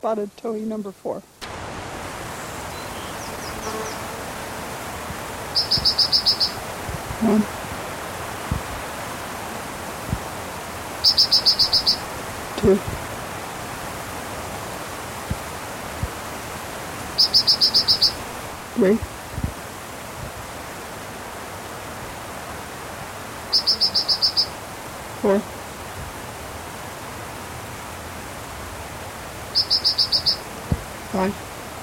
Spotted towhee number 4. One. Two. Three. Four. Five.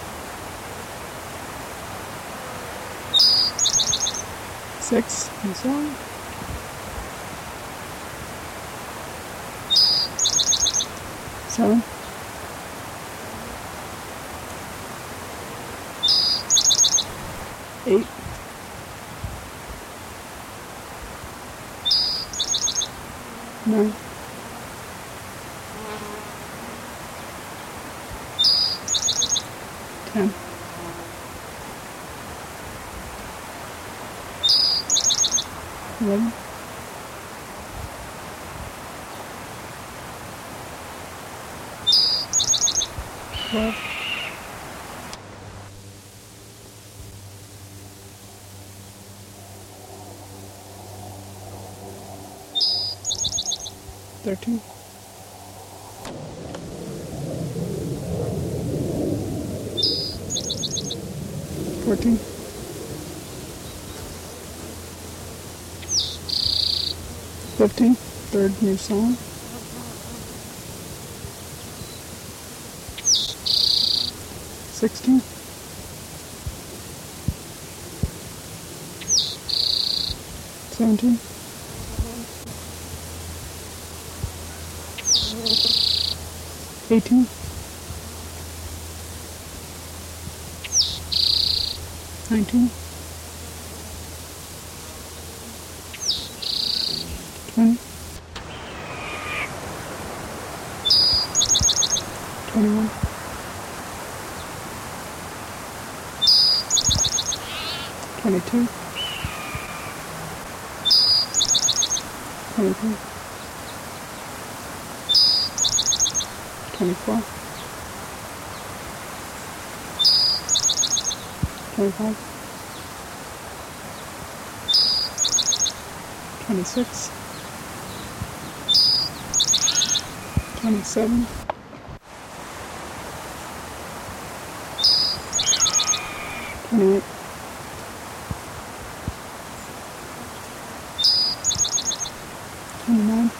Six, and so on. Seven. Eight. Nine. 10. 11. 12. 13. 14. 15. Third new song. 16. 17. 18. 19. 20. 21. 22. 23. 24. 25. 26. 27. 28. 29.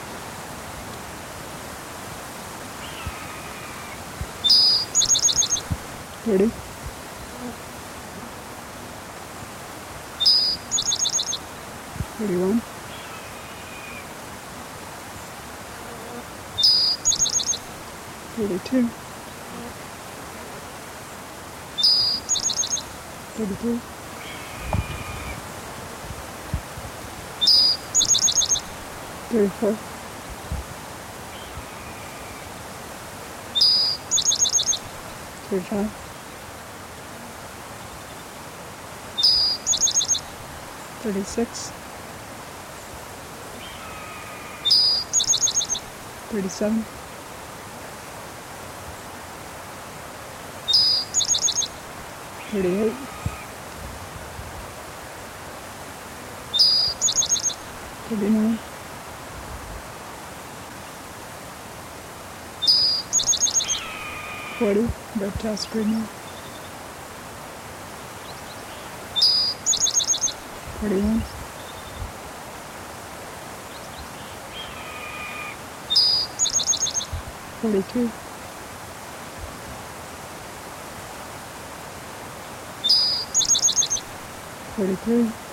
30. 31. 32. 33. 34. 35. 36. 37. 38. 39. 40. Reptile screaming. 41. 42. 43.